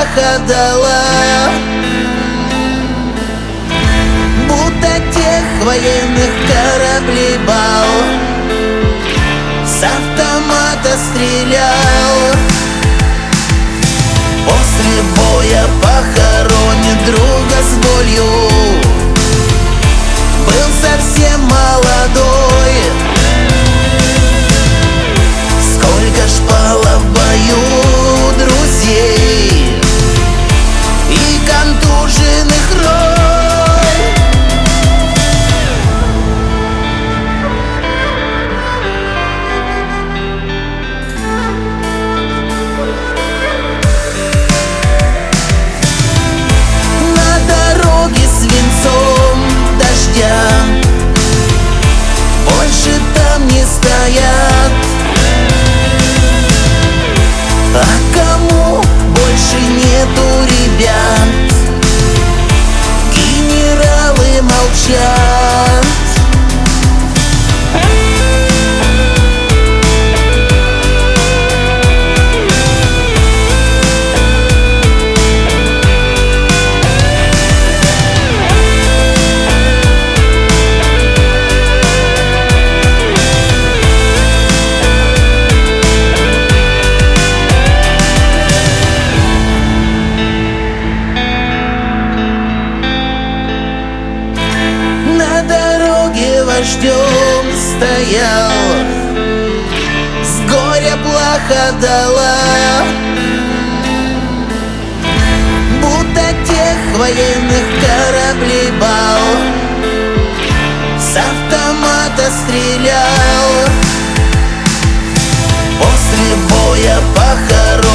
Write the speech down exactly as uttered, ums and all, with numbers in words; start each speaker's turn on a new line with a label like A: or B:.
A: плаха дала, будто тех военных кораблей бал. С автомата стрелял, после боя похоронит друга с болью. Был совсем молодой, сколько ж пало в бою друзей и контуженных рой. На дороге свинцом дождя больше там не стоят. А кому больше нету ребят, генералы молчат. Вождем стоял, с горя плаха дала, будто тех военных кораблей бал. С автомата стрелял, после боя похоронил